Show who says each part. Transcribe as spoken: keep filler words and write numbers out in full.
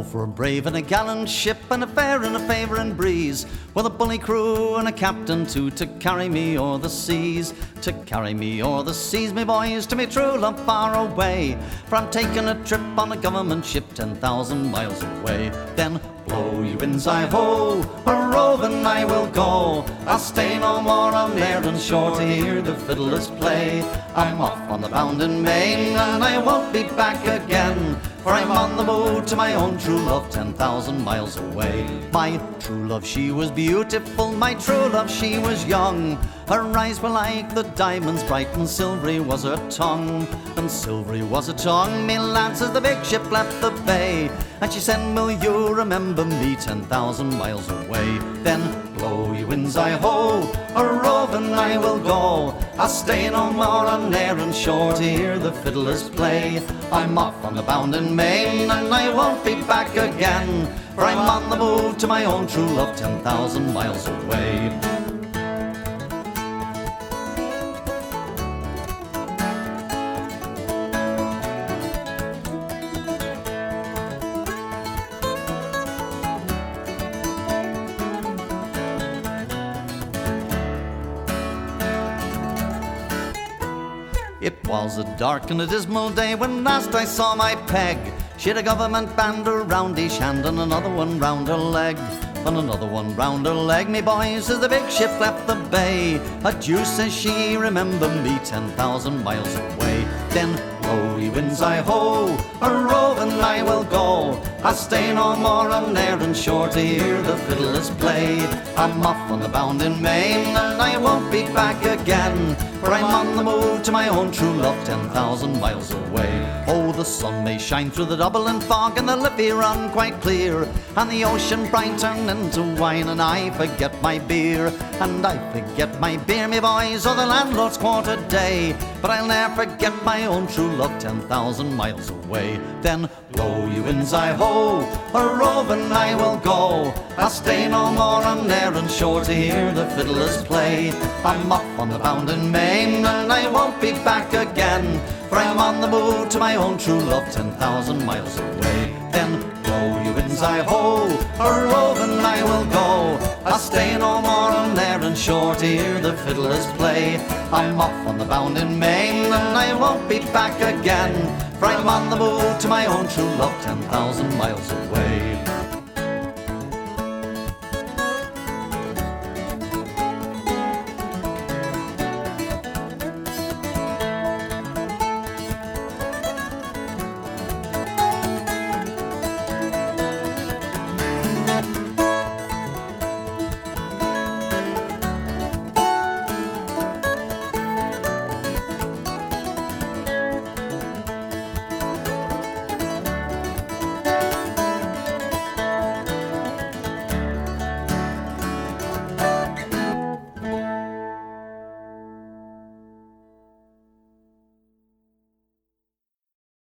Speaker 1: for a brave and a gallant ship, and a fair and a favouring breeze, with a bully crew and a captain too, to carry me o'er the seas, to carry me o'er the seas, me boys, to me true love far away. For I'm taking a trip on a government ship ten thousand miles away. Then blow ye winds, I ho, a roving I will go. I'll stay no more on Erin shore to hear the fiddlers play. I'm off on the bounding main, and I won't be back again, for I'm on the move to my own true love ten thousand miles away. My true love, she was beautiful, my true love, she was young. Her eyes were like the diamonds bright, and silvery was her tongue, and silvery was her tongue. Me lads, as the big ship left the bay, and she said, will you remember me ten thousand miles away? Then blow ye winds, I ho, a roving I will go. I'll stay no more on Erin shore to hear the fiddlers play. I'm off on the bounding main, and I won't be back again, for I'm on the move to my own true love ten thousand miles away. It was a dark and a dismal day when last I saw my peg. She had a government band around each hand, and another one round her leg, and another one round her leg. Me boys, as the big ship left the bay, adieu, says she, remember me ten thousand miles away. Then blow ye winds, I ho, a roving I will go. I'll stay no more on Erin shore to hear the fiddlers play. I'm off on the bounding main, and I won't be back again, for I'm on the move to my own true love ten thousand miles away. Oh, the sun may shine through the Dublin fog, and the Liffey run quite clear, and the ocean bright turn into wine, and I forget my beer, and I forget my beer, me boys, or the landlord's quarter day. But I'll ne'er forget my own true love ten thousand miles away. Then blow ye winds, I ho, a roving I will go. I'll stay no more on Erin shore to hear the fiddlers play. I'm off on the bounding main, and I won't be back again, for I'm on the move to my own true love ten thousand miles away. Then blow ye winds, I ho, a roving I will go. I'll stay no more on Erin shore to hear the fiddlers play. I'm off on the bounding main, and I won't be back again, for I'm on the move to my own true love ten thousand miles away.